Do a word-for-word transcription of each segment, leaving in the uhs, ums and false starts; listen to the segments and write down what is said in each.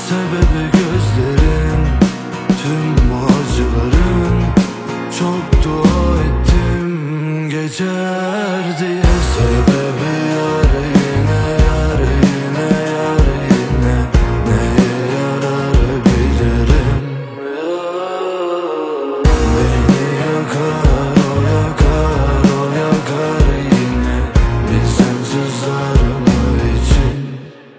Sebebi gözlerin, tüm bu acıların. Çok dua ettim geçer diye. Sebebi yar yine, yar yine, yar yine. Neye yarar bilirim. Beni yakar, o yakar, o yakar yine. Bir sensiz arama için.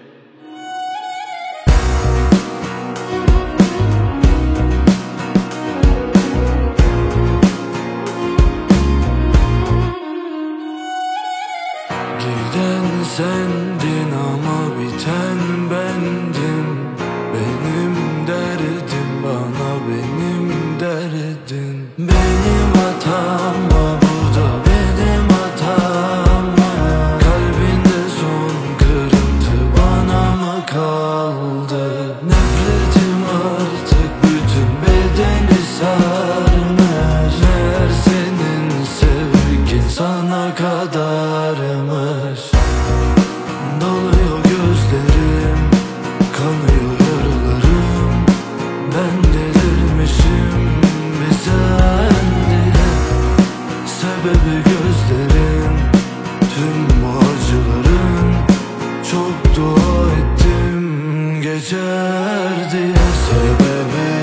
Giden sendin ama biten bendim. Benim derdim bana benim derdin. Benim hatam mı bu da benim hatam mı? Kalbinde son kırıntı bana mı kaldı? Nefretim artık bütün bedeni sarmış. Meğer senin sevgin sana kadarmış. Doluyor gözlerim, kanıyor yaralarım. Ben delirmişim bir sen diye. Sebebi gözlerin, tüm bu acıların. Çok dua ettim geçer diye. Sebebi